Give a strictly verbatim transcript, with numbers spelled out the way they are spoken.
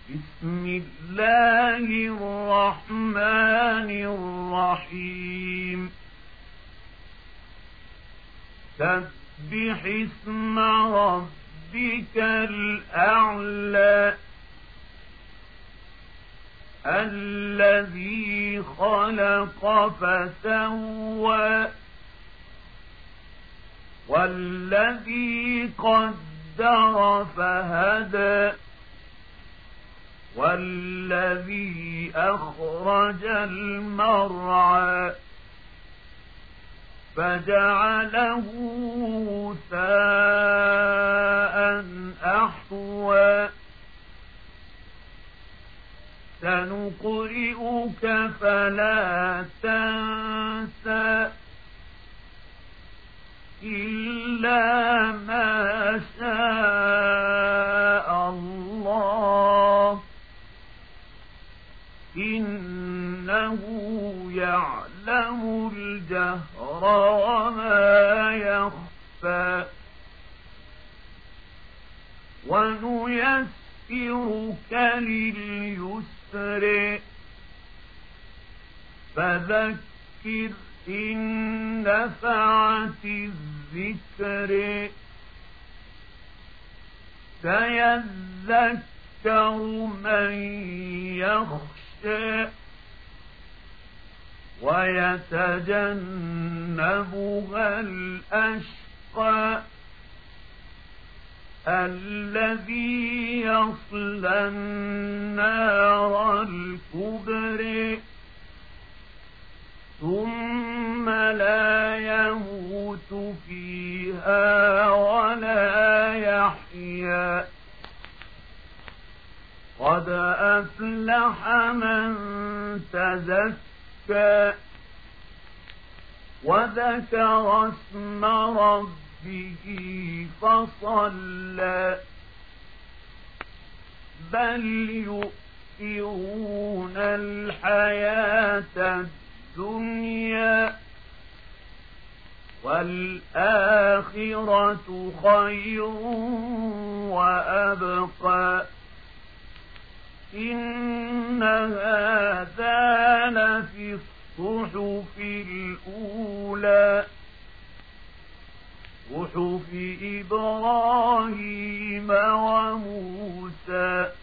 بسم الله الرحمن الرحيم سبح اسم ربك الأعلى الذي خلق فسوى والذي قدر فهدى والذي أخرج المرعى فجعله غثاء أحوى سنقرئك فلا تنسى إلا ما شاء الله إنه يعلم الجهر وما يخفى ونيسرك لليسر فذكر إن نفعت الذكر سيذكر من يخشى ويتجنبها الأشقى الذي يصلى النار الكبرى ثم لا يموت فيها ولا يحيا قد أفلح من تزكى وذكر اسم ربه فصلى بل يؤثرون الحياة الدنيا والآخرة خير وأبقى إن هذا لفي الصحف الأولى صحف إبراهيم وموسى